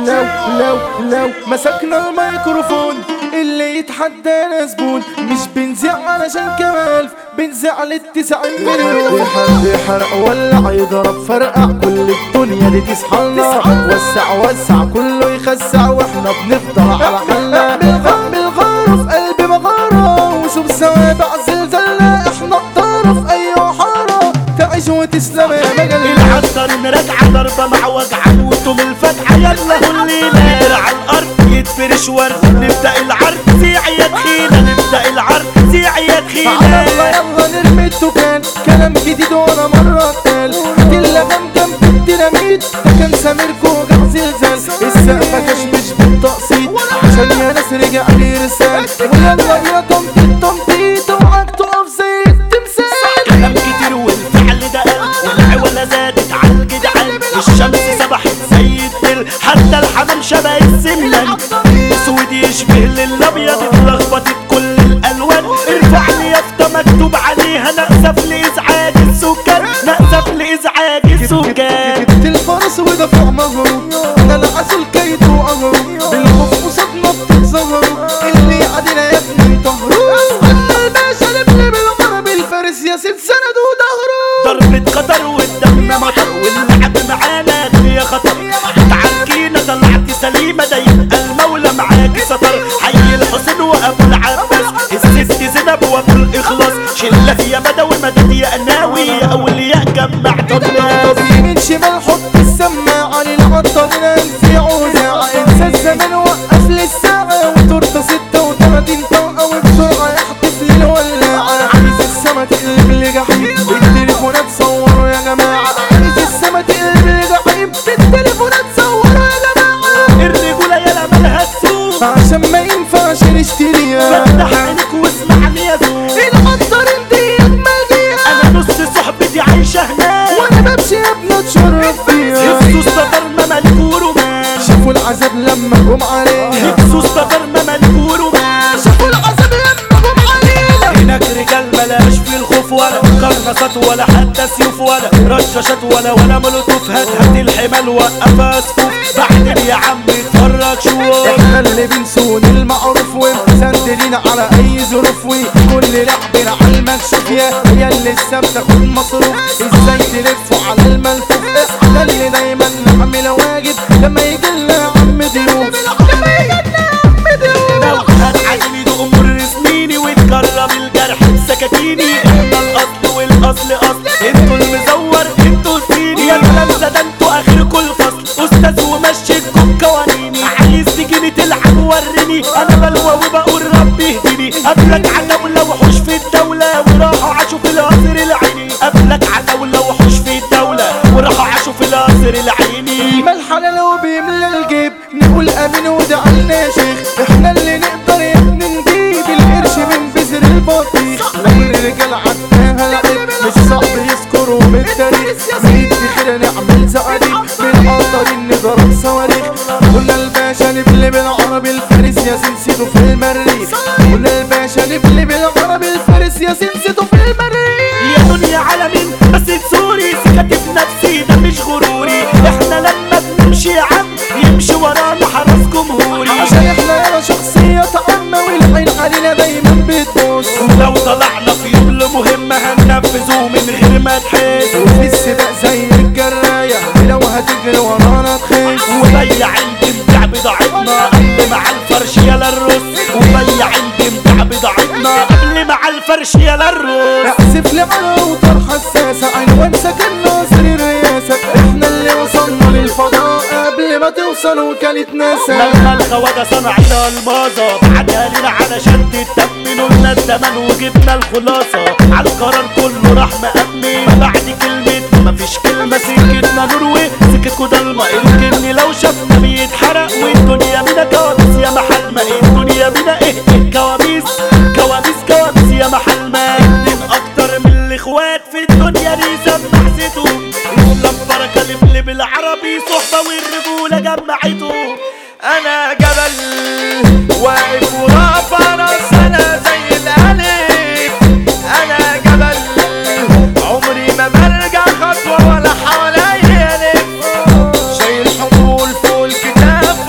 لو مسكنا الميكروفون اللي يتحدانا زبون، مش بنزع علشان كمال، بنزع للتسع مليون. يحب يحرق ولع يضرب فرقع كل الدنيا دي تصحلنا، وسع كله يخسع واحنا بنفضل على حالنا. بالغارة في قلب مغارة وشوف سوابع زلزلنا، احنا الطرف ايوه حارة تعيش وتسلم يا مجال. العنتر نراجعة ضربة مع وجعة وانتم الفتحة يلا كل ليلة على الارض يتفرش ورد. نبدأ العرض زيع يا تخينة، نبدأ العرض زيع يا تخينة. يلا نرمي التوكان كلام جديد وانا مرة تال. اللبن جنب الديناميت ده كان سامركو وجع زلزال. السقفة كشمش بالتقسيط عشان يا ناس رجع لي رسال. ويلا يا تمطيط اوعاك تقف زي التمثال. كلام كتير والفعل ده قل والعوله زادت عالجدعان. الشمس سبحت زي الدل حتى الحمام شبه السمنان. اسود يشبه للابيض اتلخبطت كل الالوان. ارفع لي يافطه مكتوب عليها نأسف لازعاج السكان، نأسف لازعاج السكان. جبت الفرس ودفع مهره انا العسل كيت وقهره. بالخوف وصدمه بتتظهروا اللي عادنا يا ابني انتهروا. الباشا لبني بالغرب الفارس يا ست سند وظهره. ضربة خطر والدم مطر واللعب معانا يا خطر. اتعاركينا طلعتي سليمة ده يبقى المولى معاكي سطر. حي الحسين وابو العباس الست زينب وابو الاخلاص. شلة يا بدوي مدد يا قناوي يا اولياء جمعت الناس. يمين شمال حط السماعة للعطر ننسي عوزاعة. انسى الزمن وقف للساعة وتورته 36 طلقة وبسرعة يحتف للولاعة. عايز السما تقلب لجحيم بالتليفونات صوروا يا جماعة. عايز السما تقلب لجحيم بالتليفونات صوروا يا جماعة. الرجولة يالا مالها السوق عشان ما ينفعش نشتريها. فتح عينك واسمعني يا زوج. العطر انت اجمل جيها. انا نص صحبتي عايشة هناك وانا بمشي يا ابني اتشرف فيها. خصوص سطر ممالك ورومان. شافوا العذاب لما جم عليها. خصوص سطر ممالك ورومان. شافوا العذاب لما جم عليها. هناك رجال ملاش في الخوف ولا قرنصات ولا حتى سيوف ولا رشاشات ولا مولوتوف. هات الحمال وقفها صفوف بعدين يا عم اتفرج شوف. احنا اللي بنسون المعروف ومسندلين على اي ظروف. وكل لعبنا على المكشوف هي اللي لسه بتاخد مصروف. ازاي تلفوا على الملفوف. احنا اللي دايما نعمل واجب لما يجيلنا يا عم ضيوف. هات عجلي ده امور سنيني وتكرم الجرح بسكاكيني. احنا الاصل والاصل اصل انتوا المزور انتوا سيني. يا تلامذة ده انتوا اخر كل فصل استاذ ومشيتكم قوانيني. عايز تجيني تلعب وريني انا بلوى وبقول ربي يهديني. قبلك عتاولة وحوش في الدولة وراحوا عاشوا في القصر العيني. قبلك عتاولة وحوش في الدولة وراحوا عاشوا في القصر العيني. ما الحلال وبيملى الجيب نقول امين ودعلنا يا شيخ. احنا اللي نقدر يا ابني نجيب القرش من بذر البطيخ. لو الرجال عداها لعب مش صعب يذكروا بالتاريخ. زيد بخير نعمل زقاريق بالقطرين نضرب صواريخ. قلنا الباشا نبلي بالعربي الفارس يا سنسيتو في المريخ. قلنا الباشا نبلي بالعربي الفارس يا سنسيتو في المريخ. يا دنيا عالمين بس تسوري سكتي في نفسي ده مش غروري. احنا لما بنمشي يا عم يمشي ورانا حرس جمهوري. عشان احنا يا شخصية عامة والعين علينا دايما بتبص. لو طلعنا في يوم لمهمة هننفذه من غير ما تحس. وفي السباق زي الجراية ولو هتجري ورانا تخس. وبيع نبيع بضاعتنا قبل مع الفرش يلا الرص. وبيع نبيع بضاعتنا قبل مع الفرش يلا الرص. احسف لي على اوتار حساسة عنوان سكن ناصر الرئاسة. احنا اللي وصلنا للفضاء قبل ما توصل وكالة ناسا. لما الخواجة صنعنا المازة بعدها لنا علشان تتمنوا لنا الزمن وجبنا الخلاصة. على القرار كله راح مأمن بعد كلمة مفيش كلمة. سكتنا نروي سكتكوا ضلمة. الجن لو شافنا بيتحرق والدنيا بينا كوابيس يا محل ما. الدنيا بينا ايه كوابيس كوابيس يا محل ما. اتنين اكتر من الاخوات في الدنيا دي سمع زيتهم. اسلام بركة لبلب بالعربي صحبة والرجولة جمعته. انا جبل واقف ورافع راس انا زي الالف. انا جبل عمري ما برجع خطوة ولا حواليا الف. شايل حمول فوق الكتاب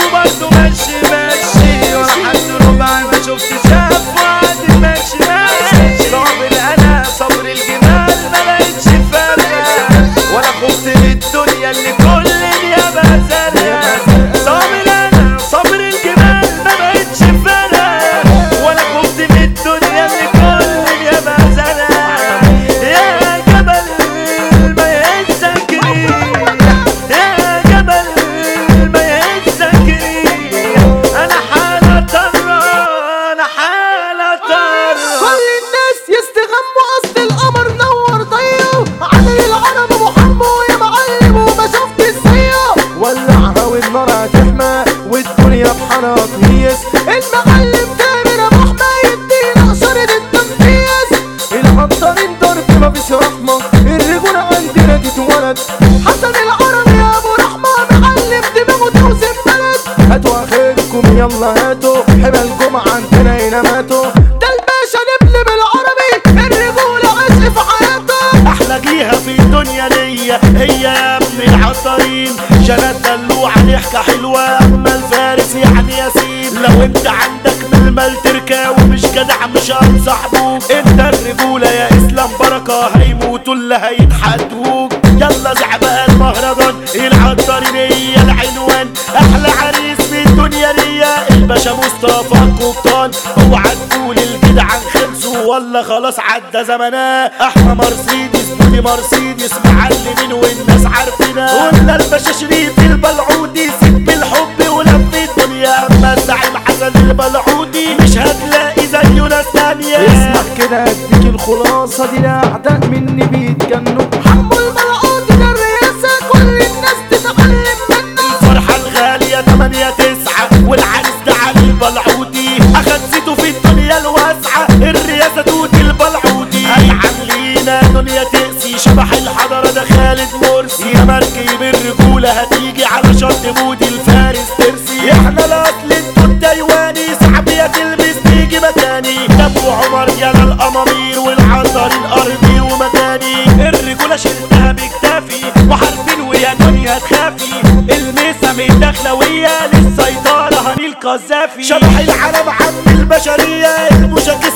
جدع مش هنصاحبوك. انت الرجولة يا اسلام بركة، هيموتوا اللي هيتحدوك. يلا زعبقى المهرجان العطارينية العنوان، احلى عريس في الدنيا ليا الباشا مصطفى القبطان. اوعى تقول الجدعان خلصوا ولا خلاص عدى زمناه. احنا مرسيدس ودي مرسيدس معلمين والناس عارفينها. قلنا الباشا شريف البلعودي سيب بالحب ولف الدنيا، اما الزعيم حسن البلعودي مش هتلاقي زيه ناس تانية. اسمع كده اديك الخلاصة دي الاعداء مني بيتجنوا. حمو البلعودي ده الرئاسة كل الناس تتعلم منه. الفرحة الغالية 8-9 والعريس ده علي البلعودي، اخد زيته في الدنيا الواسعة الرئاسة توت البلعودي. هيعلينا دنيا تقسي شبح الحضرة ده خالد مرسي. يا مركب الرجولة هتيجي على شط مودي الفارس ترسي. احنا الاصل انتو التايواني صعبية تلبس تيجي مكاني. ده ابو عمر يالا الامامير والعنطر الارضي ومكاني. الرجولة شلتها بكتافي وحاربين ويا دنيا تخافي. الميسة من الدخلوية للسيطرة هاني القذافي. شبح العالم عم البشرية المشاكل